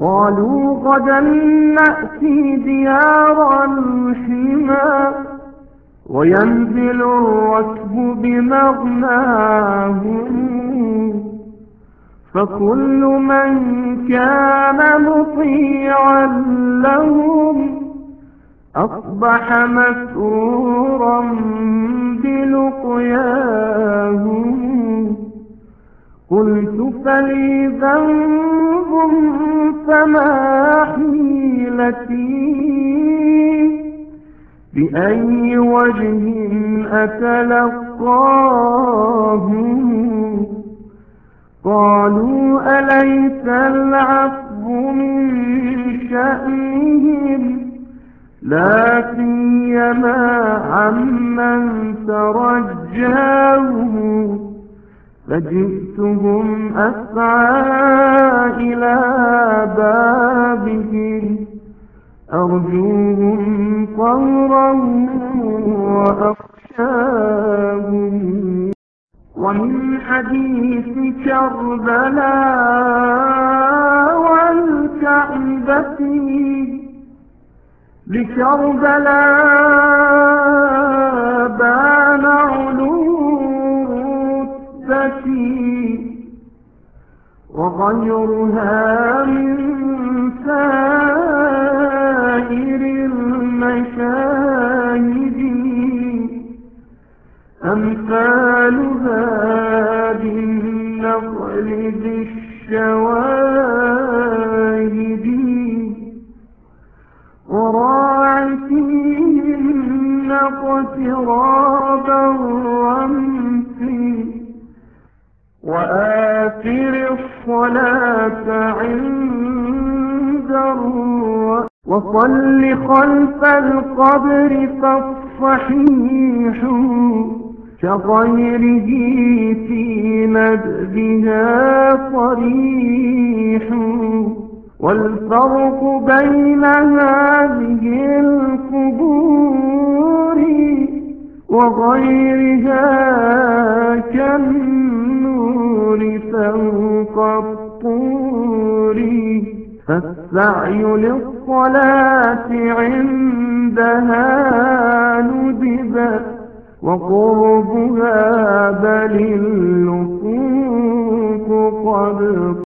قالوا غدا نأتي ديار الحمى وينزل الركب بمغناهم فكل من كان مطيعا لهم أصبح مسرورا بلقياهم قلت فلي ذنب فما حيلتي بأي وجه أتلقاه قالوا أليس العفو من شأنهم لا سيما عمن ترجاه فجئتهم أسعى إلى بابهم أرجوهم طهرا وأخشاهم ومن حديث كربلاء والكعبة لكربلاء بان علو الرتبة وغيرها من سائر المشاهد أمثالها بالنقل بالشواهد وراعتهم اقتراب الرمس وآثر الصلاة عند الرأس وصل خلف القبر فالصحيح كغيره في ندبها صريح والفرق بين هذه القبور وغيرها كالنور فوق الطور فالسعي للصلاة عندها ندب وقربها بل اللصوص قد